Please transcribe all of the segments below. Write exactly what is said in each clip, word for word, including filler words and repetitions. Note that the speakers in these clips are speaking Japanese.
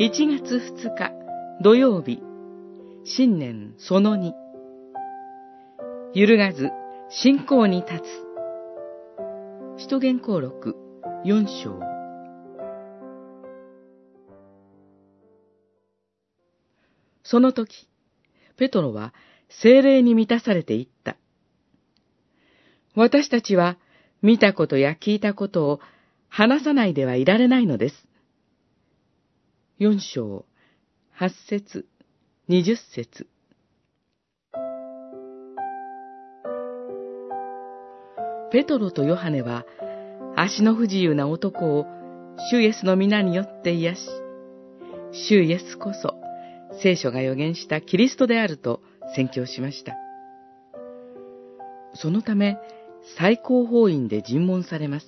いちがつふつか土曜日、新年そのに。揺るがず信仰に立つ。使徒言行録よん章。その時、ペトロは聖霊に満たされていった。私たちは見たことや聞いたことを話さないではいられないのです。四章、八節、二十節。ペトロとヨハネは足の不自由な男を主イエスの皆によって癒し、主イエスこそ聖書が預言したキリストであると宣教しました。そのため最高法院で尋問されます。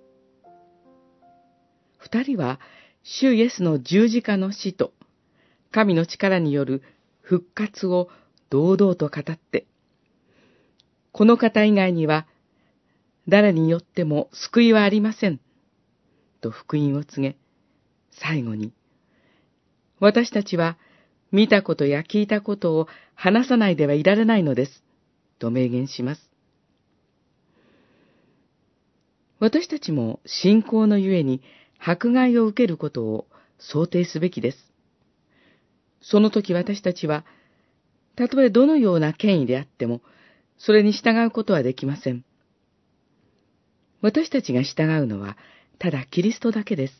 二人は主イエスの十字架の死と神の力による復活を堂々と語って、この方以外には誰によっても救いはありませんと福音を告げ、最後に、私たちは見たことや聞いたことを話さないではいられないのですと明言します。私たちも信仰のゆえに迫害を受けることを想定すべきです。その時私たちは、たとえどのような権威であっても、それに従うことはできません。私たちが従うのは、ただキリストだけです。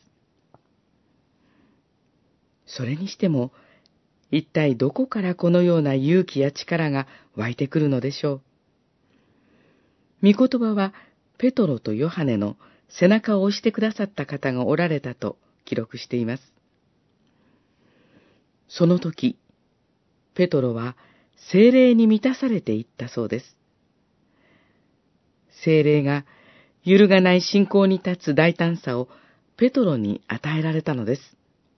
それにしても、一体どこからこのような勇気や力が湧いてくるのでしょう。御言葉は、ペトロとヨハネの背中を押してくださった方がおられたと記録しています。その時、ペトロは聖霊に満たされていったそうです。聖霊が揺るがない信仰に立つ大胆さをペトロに与えられたのです。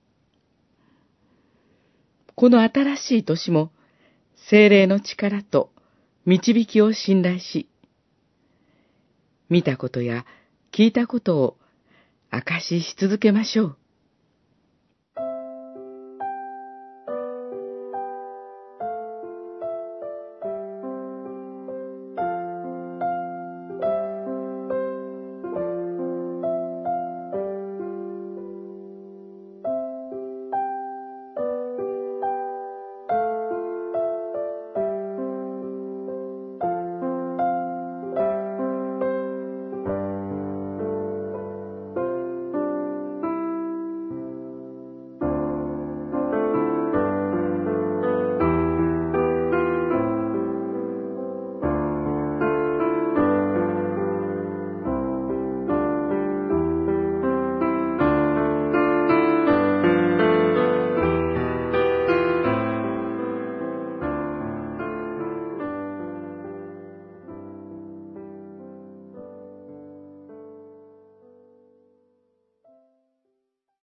この新しい年も聖霊の力と導きを信頼し、見たことや聞いたことを証しし続けましょう。